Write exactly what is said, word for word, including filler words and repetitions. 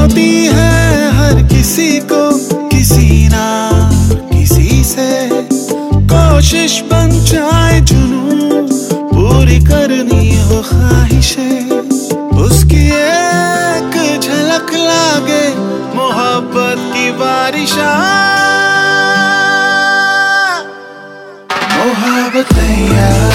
होती है हर किसी को किसी ना किसी से, कोशिश बन जाए जुनून, पूरी करनी हो ख्वाहिशें, उसकी एक झलक लागे मोहब्बत की बारिशा। मोहब्बत तैयार